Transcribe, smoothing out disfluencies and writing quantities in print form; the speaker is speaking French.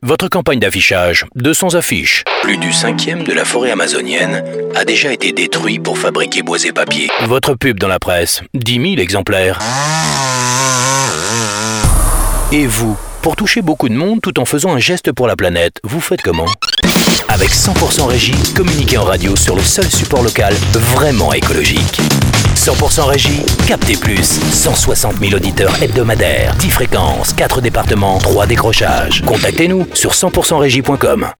Votre campagne d'affichage, 200 affiches. Plus du 5e de la forêt amazonienne a déjà été détruit pour fabriquer bois et papier. Votre pub dans la presse, 10 000 exemplaires. Et vous, pour toucher beaucoup de monde tout en faisant un geste pour la planète, vous faites comment ? Avec 100% Régie, communiquez en radio sur le seul support local vraiment écologique. 100% Régie, captez plus. 160 000 auditeurs hebdomadaires, 10 fréquences, 4 départements, 3 décrochages. Contactez-nous sur 100%régie.com.